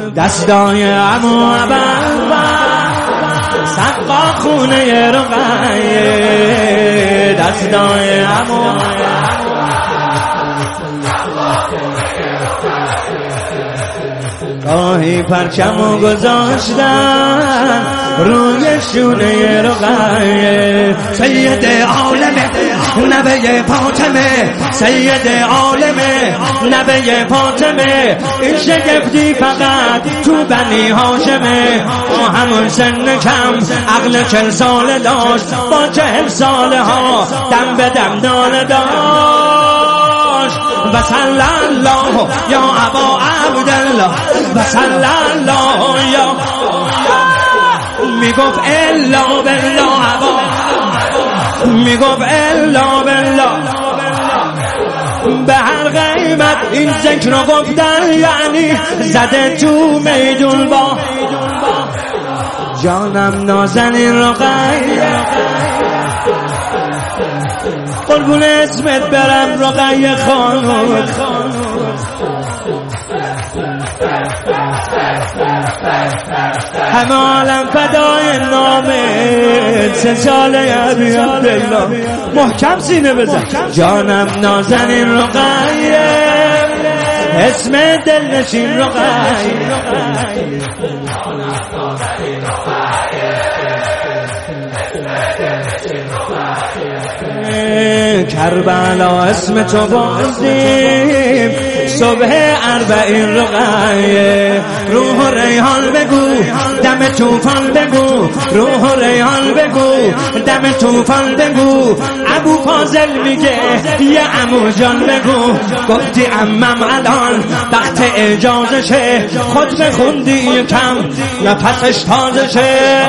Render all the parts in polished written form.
دستای عمو عبر سقا خونه رقیه دستای عمو گاهی پرچمو گذاشتن روی شونه رقیه سید عالمه نبی فاطمه سید عالمه نبی فاطمه این شگفتی فقط تو بنی هاشمه همون سن کم عقل 40 ساله داشت با 40 ساله ها دم به دم ناله داشت و صلی الله یا ابا عبدالله و صلی الله یا میگفت الا بالله ابا میگفت الا بالله به هر قیمت این ذکر رو گفتن یعنی زده تو میدون با جانم نازنین رقیه قربون اسمت برم رقیه خانم همه عالم فدای نامت 3 ساله ابی عبدالله محکم سینه بزن جانم نازنین رقیه اسم دلنشین رقیه کربلا اسم تو بازیم صبح 40 رقیه روح و ریحان بگو دم توفان بگو روح و ریحان بگو دم توفان بگو ابو فاضل میگه یه عمو جان بگو گفتی عمم الان وقت اجازشه خود بخوندی کم نفسش تازه شه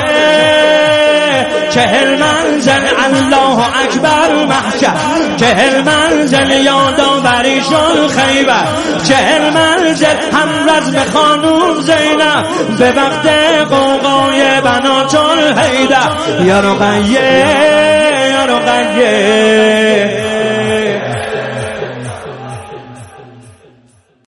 40 منزل الله اکبر محشر 40 منزل یادآوری شد خیبر 40 منزل هم رزم خانوم زینب به وقت قوقای بنات الحیدر یا رقیه یا رقیه